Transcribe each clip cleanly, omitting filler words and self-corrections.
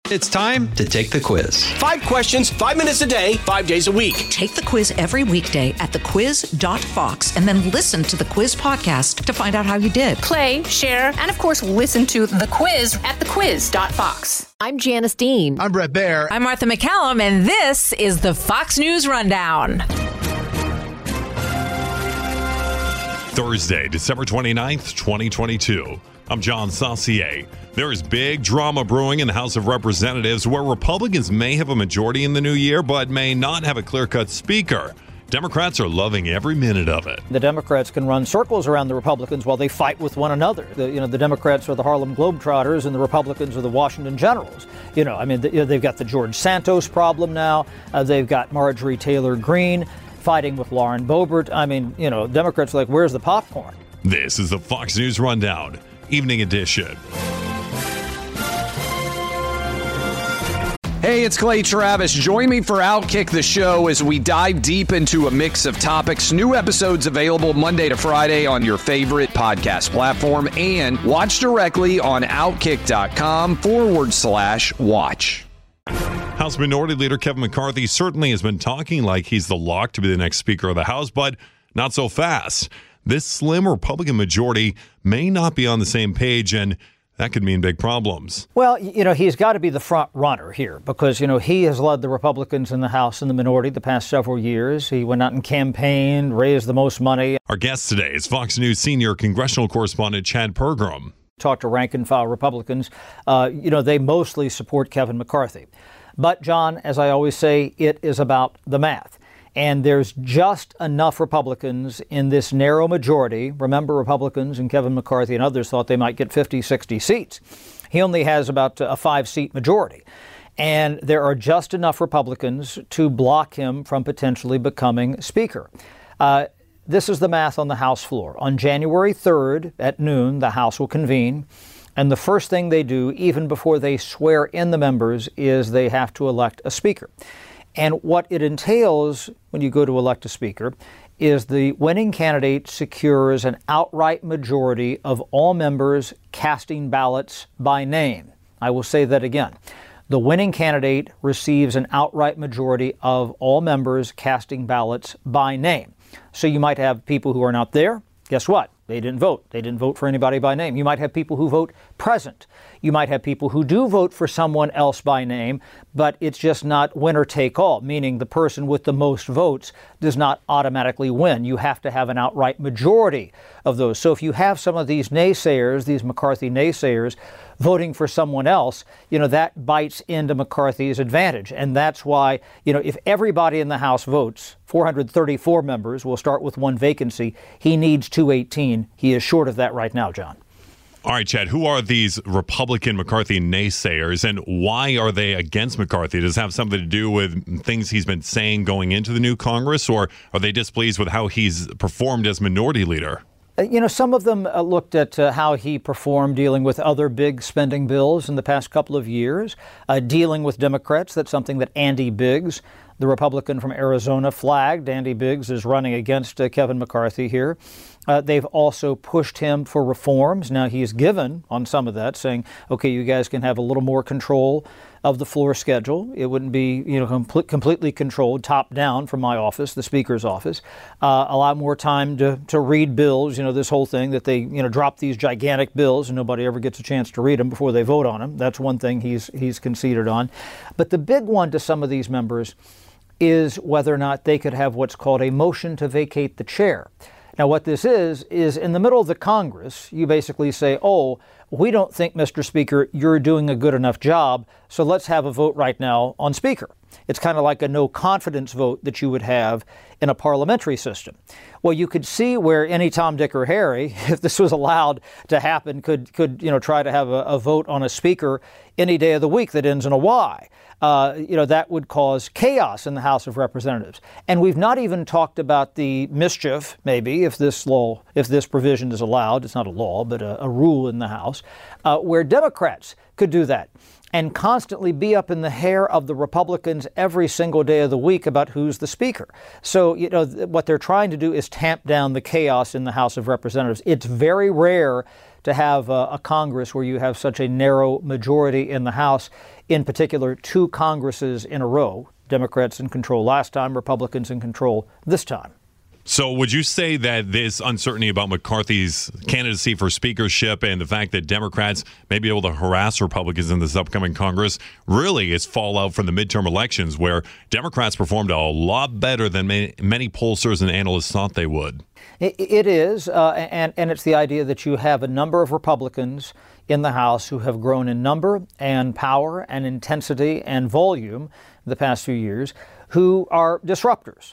It's time to take the quiz. 5 questions, 5 minutes a day, 5 days a week. Take the quiz every weekday at thequiz.fox and then listen to the quiz podcast to find out how you did. Play, share, and of course, listen to The Quiz at thequiz.fox. I'm Janice Dean. I'm Brett Baer. I'm Martha McCallum, and this is the Fox News Rundown. Thursday, December 29th, 2022. I'm John Saucier. There is big drama brewing in the House of Representatives where Republicans may have a majority in the new year but may not have a clear-cut speaker. Democrats are loving every minute of it. The Democrats can run circles around the Republicans while they fight with one another. The Democrats are the Harlem Globetrotters and the Republicans are the Washington Generals. They've got the George Santos problem now. They've got Marjorie Taylor Greene fighting with Lauren Boebert. Democrats are like, where's the popcorn? This is the Fox News Rundown, Evening Edition. Hey, it's Clay Travis. Join me for Outkick the Show as we dive deep into a mix of topics. New episodes available Monday to Friday on your favorite podcast platform and watch directly on Outkick.com/watch. House Minority Leader Kevin McCarthy certainly has been talking like he's the lock to be the next Speaker of the House, but not so fast. This slim Republican majority may not be on the same page, and that could mean big problems. Well, he's got to be the front runner here because, he has led the Republicans in the House in the minority the past several years. He went out and campaigned, raised the most money. Our guest today is Fox News senior congressional correspondent Chad Pergram. Talked to rank and file Republicans. They mostly support Kevin McCarthy. But, John, as I always say, it is about the math. And there's just enough Republicans in this narrow majority. Remember, Republicans and Kevin McCarthy and others thought they might get 50, 60 seats. He only has about a 5-seat majority. And there are just enough Republicans to block him from potentially becoming Speaker. This is the math on the House floor. On January 3rd at noon, the House will convene. And the first thing they do, even before they swear in the members, is they have to elect a Speaker. And what it entails when you go to elect a Speaker is the winning candidate secures an outright majority of all members casting ballots by name. I will say that again. The winning candidate receives an outright majority of all members casting ballots by name. So you might have people who are not there. Guess what? They didn't vote. They didn't vote for anybody by name. You might have people who vote present. You might have people who do vote for someone else by name, but it's just not winner take all, meaning the person with the most votes does not automatically win. You have to have an outright majority of those. So if you have some of these naysayers, these McCarthy naysayers, voting for someone else, that bites into McCarthy's advantage. And that's why, if everybody in the House votes, 434 members, will start with one vacancy, he needs 218. He is short of that right now, John. All right, Chad, who are these Republican McCarthy naysayers and why are they against McCarthy? Does it have something to do with things he's been saying going into the new Congress, or are they displeased with how he's performed as minority leader? Some of them looked at how he performed dealing with other big spending bills in the past couple of years, dealing with Democrats. That's something that Andy Biggs, the Republican from Arizona, flagged. Andy Biggs is running against Kevin McCarthy here. They've also pushed him for reforms. Now, he's given on some of that, saying, okay, you guys can have a little more control of the floor schedule. It wouldn't be, completely controlled top down from my office, the Speaker's office. A lot more time to read bills, this whole thing that they, drop these gigantic bills and nobody ever gets a chance to read them before they vote on them. That's one thing he's conceded on. But the big one to some of these members is whether or not they could have what's called a motion to vacate the chair. Now, what this is in the middle of the Congress, you basically say, oh, we don't think, Mr. Speaker, you're doing a good enough job, so let's have a vote right now on Speaker. It's kind of like a no confidence vote that you would have in a parliamentary system. Well, you could see where any Tom, Dick, or Harry, if this was allowed to happen, could try to have a vote on a Speaker any day of the week that ends in a Y. That would cause chaos in the House of Representatives. And we've not even talked about the mischief, maybe, if this provision is allowed. It's not a law, but a rule in the House, where Democrats could do that and constantly be up in the hair of the Republicans every single day of the week about who's the Speaker. So, what they're trying to do is tamp down the chaos in the House of Representatives. It's very rare to have a Congress where you have such a narrow majority in the House, in particular 2 Congresses in a row, Democrats in control last time, Republicans in control this time. So would you say that this uncertainty about McCarthy's candidacy for speakership and the fact that Democrats may be able to harass Republicans in this upcoming Congress really is fallout from the midterm elections, where Democrats performed a lot better than many pollsters and analysts thought they would? It is, and it's the idea that you have a number of Republicans in the House who have grown in number and power and intensity and volume the past few years, who are disruptors.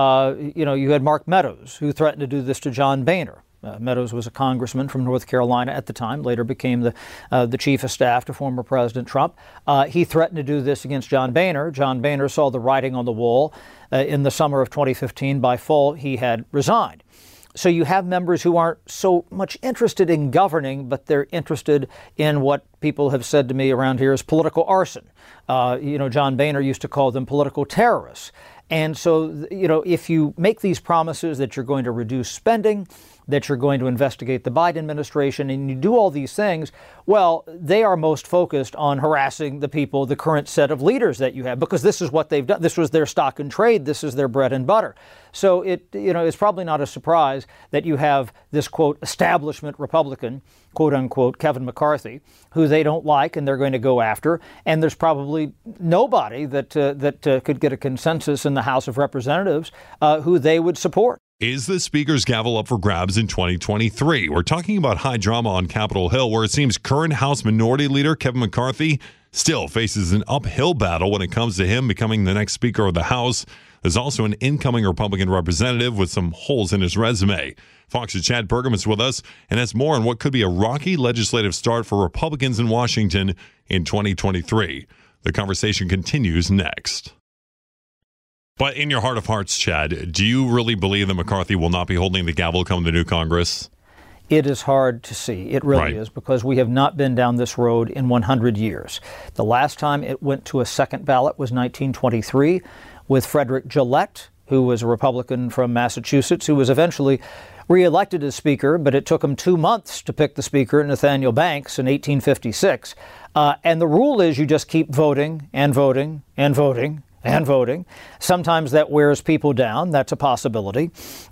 You had Mark Meadows, who threatened to do this to John Boehner. Meadows was a congressman from North Carolina at the time, later became the chief of staff to former President Trump. He threatened to do this against John Boehner. John Boehner saw the writing on the wall. In the summer of 2015. By fall, he had resigned. So you have members who aren't so much interested in governing, but they're interested in what people have said to me around here is political arson. John Boehner used to call them political terrorists. And so, if you make these promises that you're going to reduce spending, that you're going to investigate the Biden administration, and you do all these things, well, they are most focused on harassing the people, the current set of leaders that you have, because this is what they've done. This was their stock in trade. This is their bread and butter. So it's probably not a surprise that you have this, quote, establishment Republican, quote unquote, Kevin McCarthy, who they don't like and they're going to go after. And there's probably nobody that could get a consensus in the House of Representatives who they would support. Is the Speaker's gavel up for grabs in 2023? We're talking about high drama on Capitol Hill, where it seems current House Minority Leader Kevin McCarthy still faces an uphill battle when it comes to him becoming the next Speaker of the House. There's also an incoming Republican representative with some holes in his resume. Fox's Chad Pergam is with us and has more on what could be a rocky legislative start for Republicans in Washington in 2023. The conversation continues next. But in your heart of hearts, Chad, do you really believe that McCarthy will not be holding the gavel come the new Congress? It is hard to see. It really is, because we have not been down this road in 100 years. The last time it went to a second ballot was 1923 with Frederick Gillette, who was a Republican from Massachusetts, who was eventually reelected as Speaker, but it took him 2 months to pick the Speaker, Nathaniel Banks, in 1856. And the rule is you just keep voting and voting and voting and voting. Sometimes that wears people down. That's a possibility.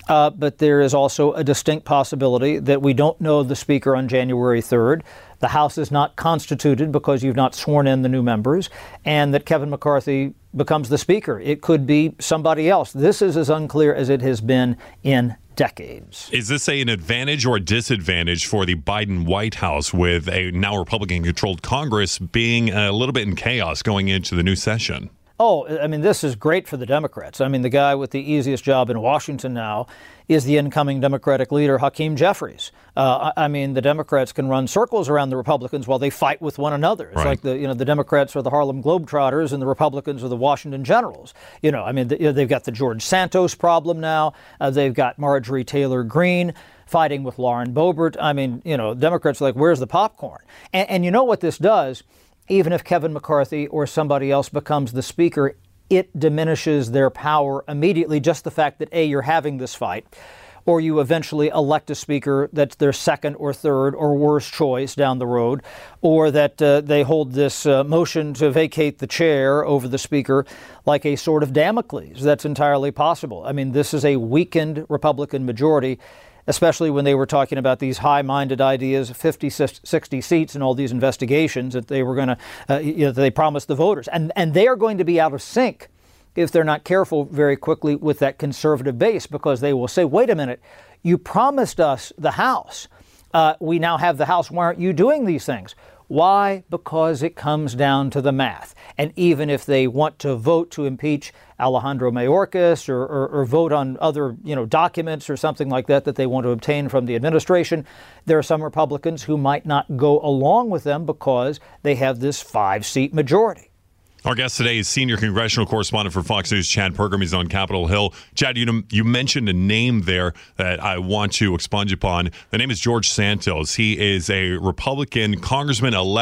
But there is also a distinct possibility that we don't know the Speaker on January 3rd. The House is not constituted because you've not sworn in the new members, and that Kevin McCarthy becomes the Speaker. It could be somebody else. This is as unclear as it has been in decades. Is this an advantage or a disadvantage for the Biden White House, with a now Republican-controlled Congress being a little bit in chaos going into the new session? Oh, I mean, this is great for the Democrats. I mean, the guy with the easiest job in Washington now is the incoming Democratic leader, Hakeem Jeffries. The Democrats can run circles around the Republicans while they fight with one another. It's like the Democrats are the Harlem Globetrotters and the Republicans are the Washington Generals. They've got the George Santos problem now. They've got Marjorie Taylor Greene fighting with Lauren Boebert. Democrats are like, where's the popcorn? And you know what this does? Even if Kevin McCarthy or somebody else becomes the Speaker, it diminishes their power immediately. Just the fact that, A, you're having this fight, or you eventually elect a Speaker that's their second or third or worse choice down the road, or that they hold this motion to vacate the chair over the Speaker like a sword of Damocles. That's entirely possible. I mean, this is a weakened Republican majority, especially when they were talking about these high-minded ideas, 50, 60 seats and all these investigations that they were going to, they promised the voters. And they are going to be out of sync if they're not careful very quickly with that conservative base, because they will say, wait a minute, you promised us the House. We now have the House. Why aren't you doing these things? Why? Because it comes down to the math. And even if they want to vote to impeach Alejandro Mayorkas or vote on other, documents or something like that they want to obtain from the administration, there are some Republicans who might not go along with them because they have this 5-seat majority. Our guest today is senior congressional correspondent for Fox News, Chad Pergam. He's on Capitol Hill. Chad, you mentioned a name there that I want to expunge upon. The name is George Santos. He is a Republican congressman-elect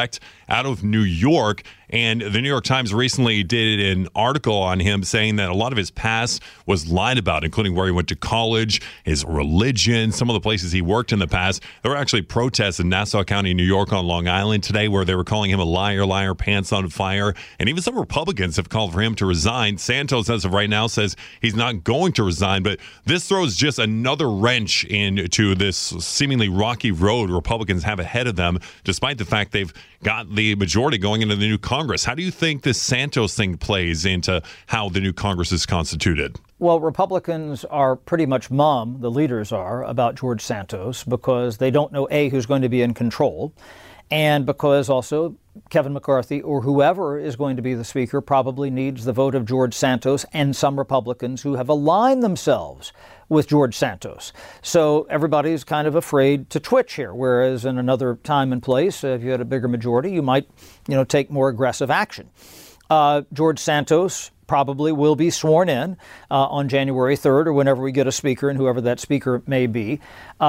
out of New York. And the New York Times recently did an article on him saying that a lot of his past was lied about, including where he went to college, his religion, some of the places he worked in the past. There were actually protests in Nassau County, New York on Long Island today where they were calling him a liar, pants on fire. And even some Republicans have called for him to resign. Santos, as of right now, says he's not going to resign. But this throws just another wrench into this seemingly rocky road Republicans have ahead of them, despite the fact they've got the majority going into the new Congress. How do you think this Santos thing plays into how the new Congress is constituted? Well, Republicans are pretty much mum, the leaders are, about George Santos because they don't know, A, who's going to be in control, and because also Kevin McCarthy or whoever is going to be the speaker probably needs the vote of George Santos and some Republicans who have aligned themselves with George Santos. So everybody's kind of afraid to twitch here, whereas in another time and place, if you had a bigger majority, you might, take more aggressive action. George Santos probably will be sworn in on January 3rd or whenever we get a speaker, and whoever that speaker may be.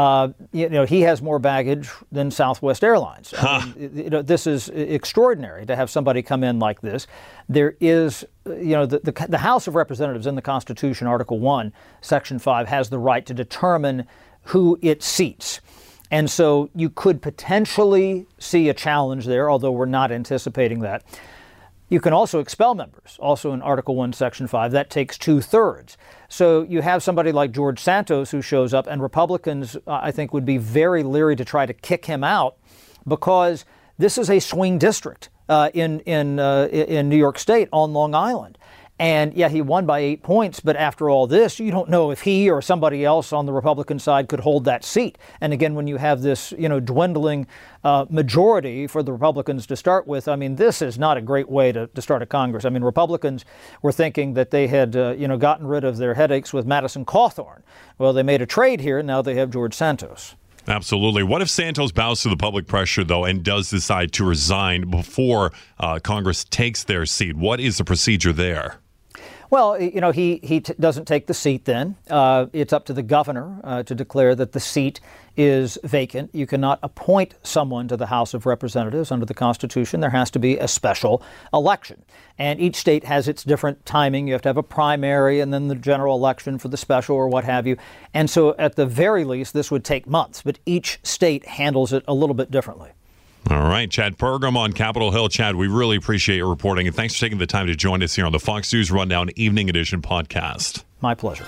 He has more baggage than Southwest Airlines. This is extraordinary to have somebody come in like this. There is, the House of Representatives in the Constitution, Article 1, Section 5, has the right to determine who it seats. And so you could potentially see a challenge there, although we're not anticipating that. You can also expel members, also in Article 1, Section 5. That takes 2/3. So you have somebody like George Santos who shows up, and Republicans, I think, would be very leery to try to kick him out because this is a swing district in New York State on Long Island. And yeah, he won by 8 points, but after all this, you don't know if he or somebody else on the Republican side could hold that seat. And again, when you have this, dwindling majority for the Republicans to start with, this is not a great way to start a Congress. Republicans were thinking that they had, gotten rid of their headaches with Madison Cawthorn. Well, they made a trade here, and now they have George Santos. Absolutely. What if Santos bows to the public pressure, though, and does decide to resign before Congress takes their seat? What is the procedure there? Well, he doesn't take the seat then. It's up to the governor to declare that the seat is vacant. You cannot appoint someone to the House of Representatives under the Constitution. There has to be a special election. And each state has its different timing. You have to have a primary and then the general election for the special or what have you. And so at the very least, this would take months. But each state handles it a little bit differently. All right, Chad Pergram on Capitol Hill. Chad, we really appreciate your reporting, and thanks for taking the time to join us here on the Fox News Rundown Evening Edition podcast. My pleasure.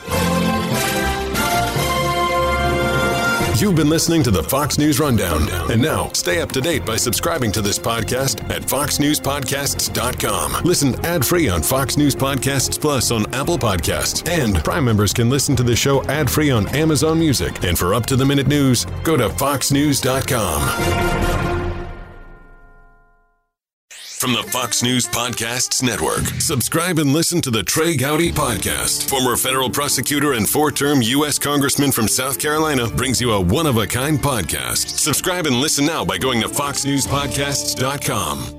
You've been listening to the Fox News Rundown. And now, stay up to date by subscribing to this podcast at foxnewspodcasts.com. Listen ad-free on Fox News Podcasts Plus on Apple Podcasts. And Prime members can listen to the show ad-free on Amazon Music. And for up-to-the-minute news, go to foxnews.com. From the Fox News Podcasts Network, subscribe and listen to the Trey Gowdy Podcast. Former federal prosecutor and 4-term U.S. Congressman from South Carolina brings you a one-of-a-kind podcast. Subscribe and listen now by going to foxnewspodcasts.com.